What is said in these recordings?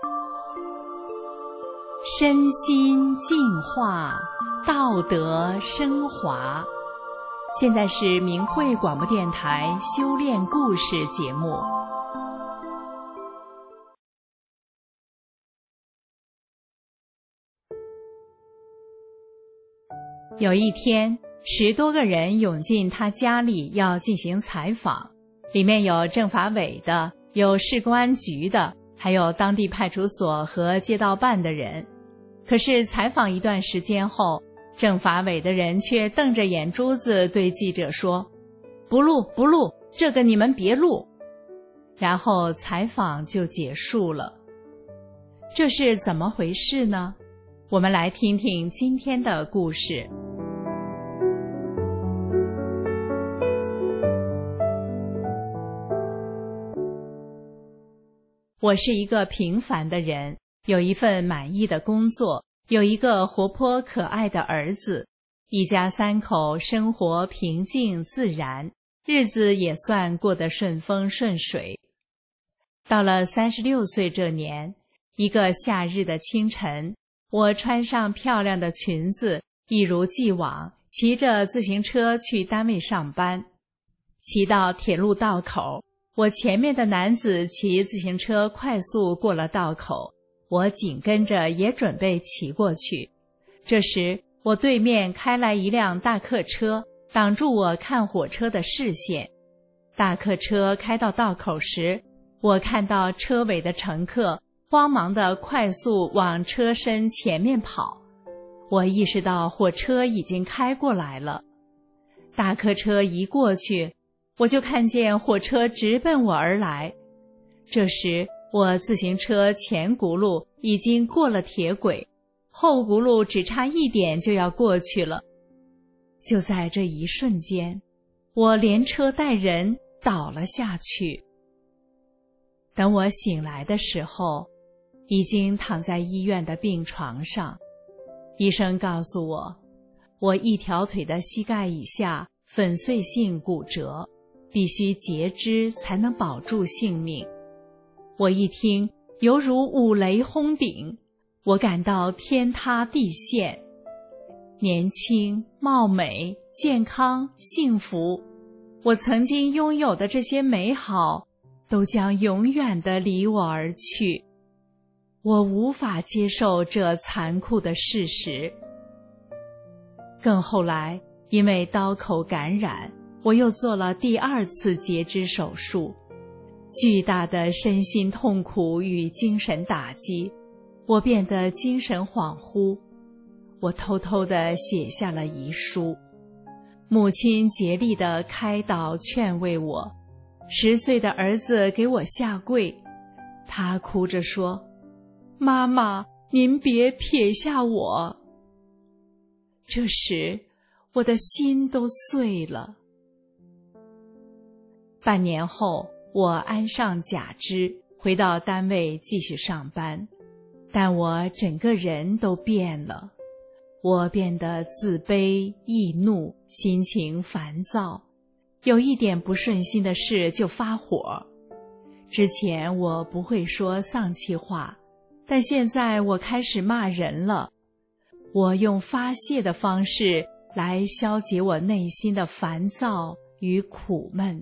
身心净化，道德升华。现在是明慧广播电台修炼故事节目。有一天，10多个人涌进他家里要进行采访，里面有政法委的，有市公安局的，还有当地派出所和街道办的人。可是采访一段时间后，政法委的人却瞪着眼珠子对记者说：“不录，不录，这个你们别录。”然后采访就结束了。这是怎么回事呢？我们来听听今天的故事。我是一个平凡的人，有一份满意的工作，有一个活泼可爱的儿子，一家3口生活平静自然，日子也算过得顺风顺水。到了36岁这年，一个夏日的清晨，我穿上漂亮的裙子，一如既往骑着自行车去单位上班。骑到铁路道口，我前面的男子骑自行车快速过了道口，我紧跟着也准备骑过去。这时我对面开来一辆大客车，挡住我看火车的视线。大客车开到道口时，我看到车尾的乘客慌忙地快速往车身前面跑。我意识到火车已经开过来了。大客车一过去，我就看见火车直奔我而来。这时我自行车前轱辘已经过了铁轨，后轱辘只差一点就要过去了。就在这一瞬间，我连车带人倒了下去。等我醒来的时候，已经躺在医院的病床上。医生告诉我，我一条腿的膝盖以下粉碎性骨折，必须截肢才能保住性命。我一听，犹如五雷轰顶，我感到天塌地陷。年轻、貌美、健康、幸福，我曾经拥有的这些美好，都将永远地离我而去。我无法接受这残酷的事实。更后来，因为刀口感染，我又做了第2次截肢手术。巨大的身心痛苦与精神打击，我变得精神恍惚。我偷偷地写下了遗书。母亲竭力地开导劝慰我，10岁的儿子给我下跪，他哭着说：“妈妈，您别撇下我。”这时，我的心都碎了。半年后，我安上假肢，回到单位继续上班，但我整个人都变了。我变得自卑、易怒，心情烦躁，有一点不顺心的事就发火。之前我不会说丧气话，但现在我开始骂人了。我用发泄的方式来消解我内心的烦躁与苦闷。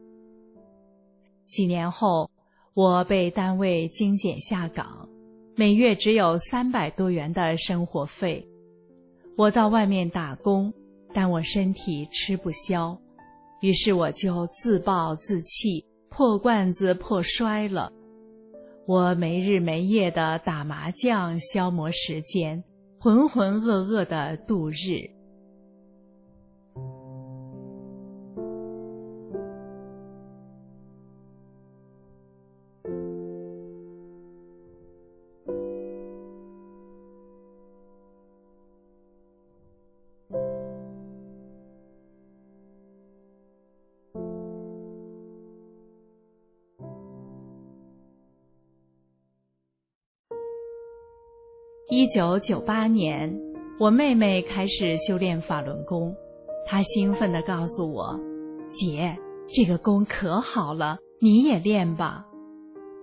几年后，我被单位精简下岗，每月只有300多元的生活费。我到外面打工，但我身体吃不消，于是我就自暴自弃，破罐子破摔了。我没日没夜地打麻将消磨时间，浑浑噩噩地度日。1998年，我妹妹开始修炼法轮功，她兴奋地告诉我：“姐，这个功可好了，你也练吧。”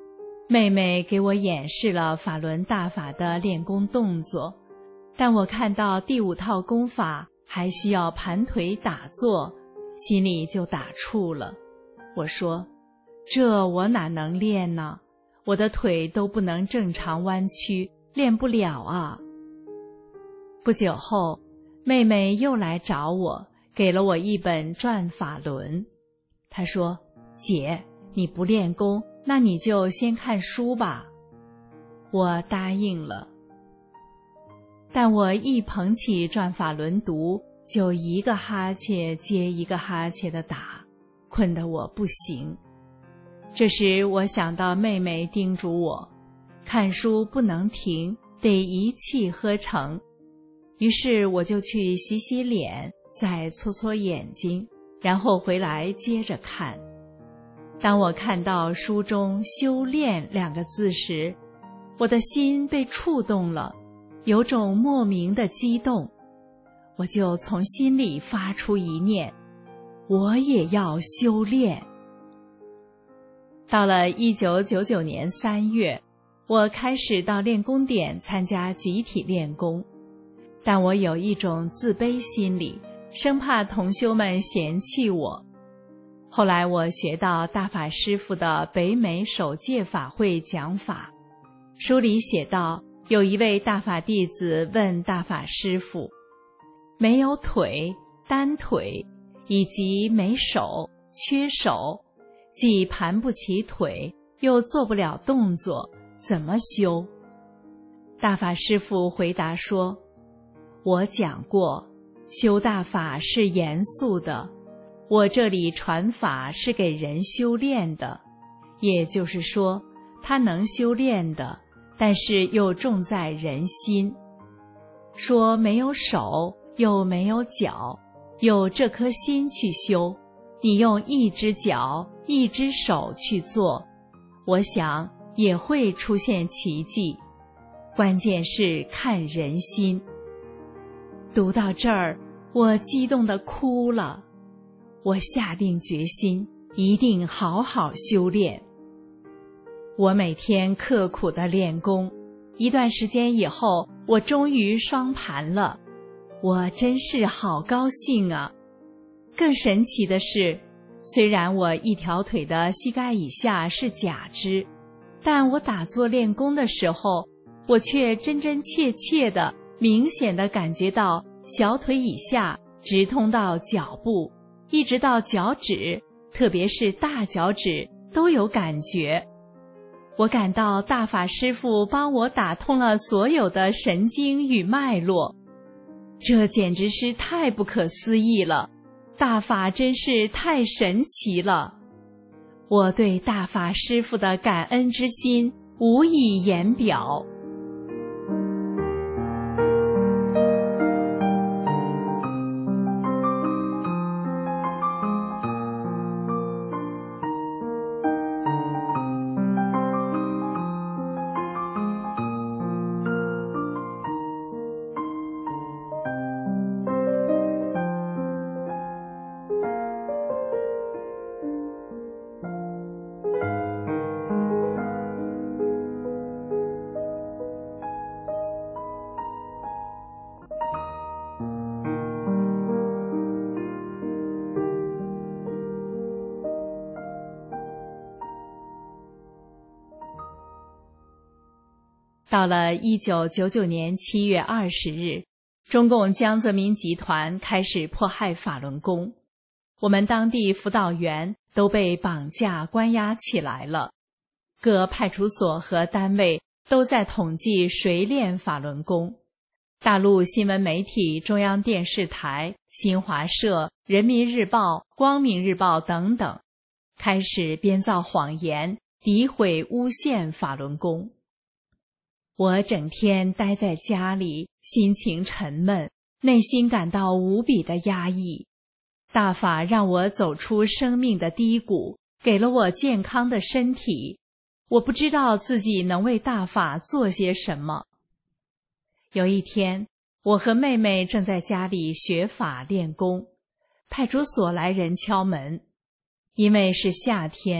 妹妹给我演示了法轮大法的练功动作，但我看到第5套功法还需要盘腿打坐，心里就打怵了。我说，这我哪能练呢？我的腿都不能正常弯曲，练不了啊。不久后，妹妹又来找我，给了我一本转法轮。她说，姐，你不练功，那你就先看书吧。我答应了。但我一捧起转法轮读，就一个哈欠接一个哈欠地打，困得我不行。这时我想到妹妹叮嘱我，看书不能停，得一气呵成。于是我就去洗洗脸，再搓搓眼睛，然后回来接着看。当我看到书中修炼2个字时，我的心被触动了，有种莫名的激动。我就从心里发出一念，我也要修炼。到了1999年3月，我开始到练功点参加集体练功，但我有一种自卑心理，生怕同修们嫌弃我。后来我学到大法师父的北美首届法会讲法，书里写道，有一位大法弟子问大法师父，没有腿、单腿，以及没手、缺手，既盘不起腿，又做不了动作，怎么修？大法师父回答说，我讲过，修大法是严肃的，我这里传法是给人修炼的，也就是说，他能修炼的，但是又重在人心。说没有手，又没有脚，有这颗心去修，你用一只脚、一只手去做，我想也会出现奇迹。关键是看人心。读到这儿，我激动地哭了。我下定决心，一定好好修炼。我每天刻苦地练功，一段时间以后，我终于双盘了。我真是好高兴啊！更神奇的是，虽然我一条腿的膝盖以下是假肢，但我打坐练功的时候，我却真真切切的、明显的感觉到小腿以下直通到脚部，一直到脚趾，特别是大脚趾都有感觉。我感到大法师父帮我打通了所有的神经与脉络，这简直是太不可思议了，大法真是太神奇了。我对大法师父的感恩之心无以言表。到了1999年7月20日，中共江泽民集团开始迫害法轮功，我们当地辅导员都被绑架关押起来了。各派出所和单位都在统计谁练法轮功。大陆新闻媒体中央电视台、新华社、人民日报、光明日报等等，开始编造谎言，诋毁诬陷法轮功。我整天待在家里，心情沉闷，内心感到无比的压抑。大法让我走出生命的低谷，给了我健康的身体。我不知道自己能为大法做些什么。有一天，我和妹妹正在家里学法练功，派出所来人敲门。因为是夏天，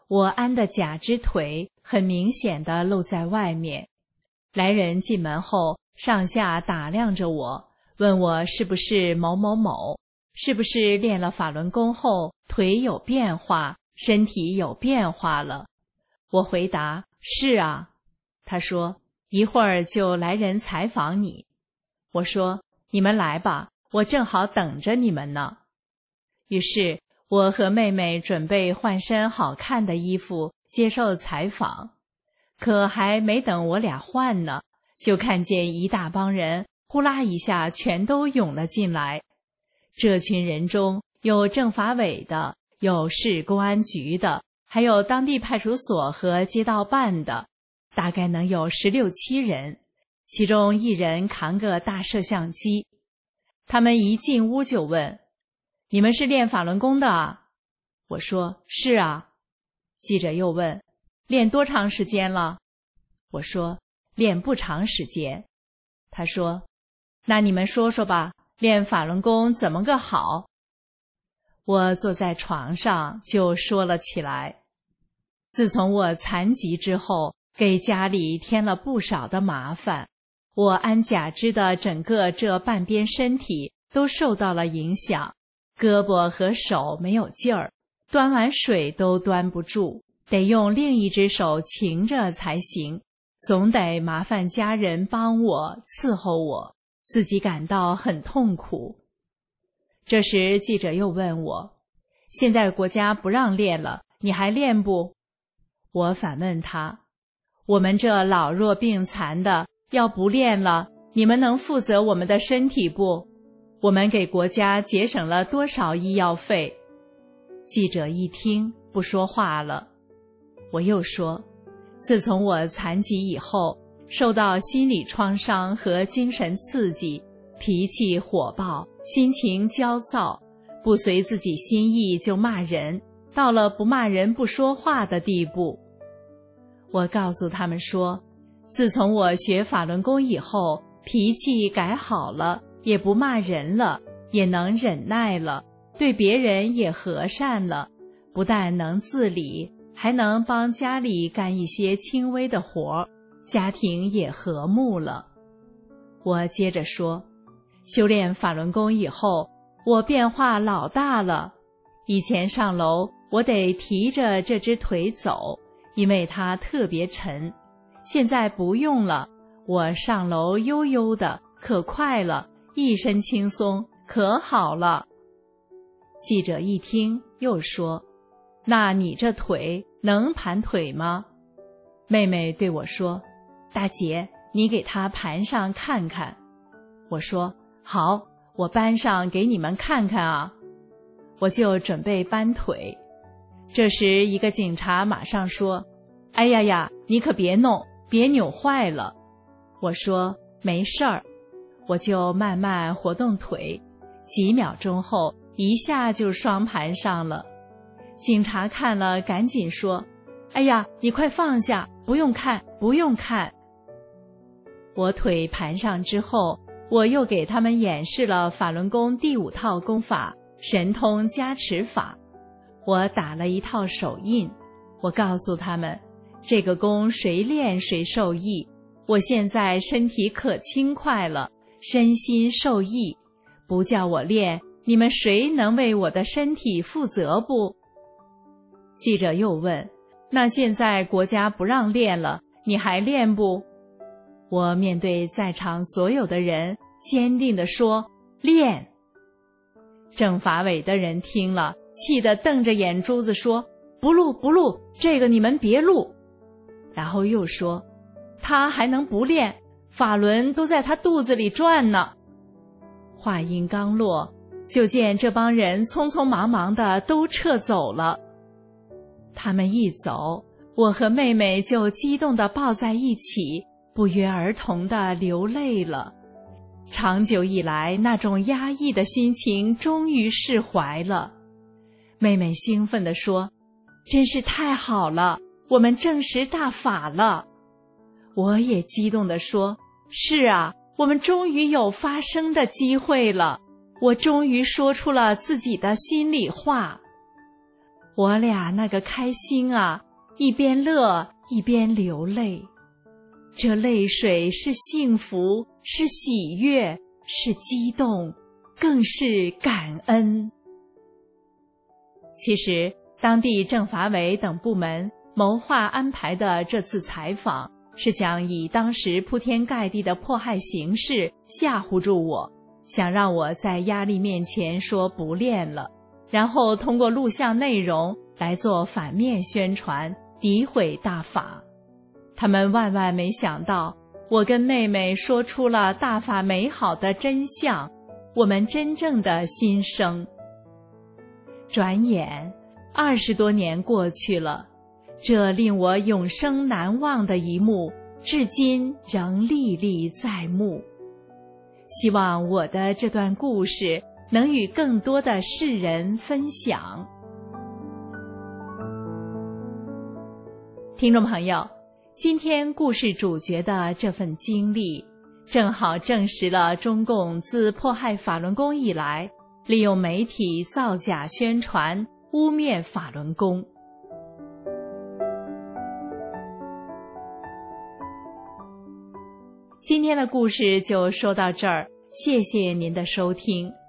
我安的假肢腿很明显地露在外面。来人进门后，上下打量着我，问我是不是某某某，是不是练了法轮功后腿有变化，身体有变化了。我回答是啊。他说一会儿就来人采访你。我说你们来吧，我正好等着你们呢。于是我和妹妹准备换身好看的衣服接受采访，可还没等我俩换呢，就看见一大帮人呼啦一下全都涌了进来。这群人中有政法委的，有市公安局的，还有当地派出所和街道办的，大概能有16、17人，其中一人扛个大摄像机。他们一进屋就问：你们是练法轮功的啊？我说是啊。记者又问：练多长时间了？我说练不长时间。他说那你们说说吧，练法轮功怎么个好？我坐在床上就说了起来。自从我残疾之后，给家里添了不少的麻烦，我安假肢的整个这半边身体都受到了影响，胳膊和手没有劲儿，端碗水都端不住，得用另一只手擎着才行，总得麻烦家人帮我伺候我，自己感到很痛苦。这时记者又问我：现在国家不让练了，你还练不？我反问他：我们这老弱病残的，要不练了，你们能负责我们的身体不？我们给国家节省了多少医药费？记者一听不说话了。我又说：自从我残疾以后，受到心理创伤和精神刺激，脾气火爆，心情焦躁，不随自己心意就骂人，到了不骂人不说话的地步。我告诉他们说，自从我学法轮功以后，脾气改好了，也不骂人了，也能忍耐了，对别人也和善了，不但能自理，还能帮家里干一些轻微的活，家庭也和睦了。我接着说，修炼法轮功以后，我变化老大了。以前上楼，我得提着这只腿走，因为它特别沉。现在不用了，我上楼悠悠的，可快了，一身轻松，可好了。记者一听又说：那你这腿能盘腿吗？妹妹对我说：大姐，你给它盘上看看。我说好，我搬上给你们看看啊。我就准备搬腿。这时一个警察马上说：哎呀呀，你可别弄，别扭坏了。我说没事儿。我就慢慢活动腿，几秒钟后一下就双盘上了。警察看了赶紧说：哎呀，你快放下，不用看，不用看。我腿盘上之后，我又给他们演示了法轮功第5套功法神通加持法。我打了一套手印，我告诉他们，这个功谁练谁受益，我现在身体可轻快了，身心受益，不叫我练，你们谁能为我的身体负责不？记者又问：那现在国家不让练了，你还练不？我面对在场所有的人坚定地说：练。政法委的人听了，气得瞪着眼珠子说：不录不录，这个你们别录。然后又说：他还能不练？法轮都在他肚子里转呢。话音刚落，就见这帮人匆匆忙忙的都撤走了。他们一走，我和妹妹就激动地抱在一起，不约而同地流泪了。长久以来那种压抑的心情终于释怀了。妹妹兴奋地说：真是太好了，我们证实大法了。我也激动地说：是啊，我们终于有发声的机会了，我终于说出了自己的心里话。 我俩那个开心啊，一边乐一边流泪。这泪水是幸福，是喜悦，是激动，更是感恩。其实，当地政法委等部门谋划安排的这次采访，是想以当时铺天盖地的迫害形势吓唬住我，想让我在压力面前说不练了，然后通过录像内容来做反面宣传，诋毁大法。他们万万没想到，我跟妹妹说出了大法美好的真相，我们真正的心声。转眼20多年过去了，这令我永生难忘的一幕，至今仍历历在目。希望我的这段故事能与更多的世人分享。听众朋友，今天故事主角的这份经历，正好证实了中共自迫害法轮功以来，利用媒体造假宣传，污蔑法轮功。今天的故事就说到这儿，谢谢您的收听。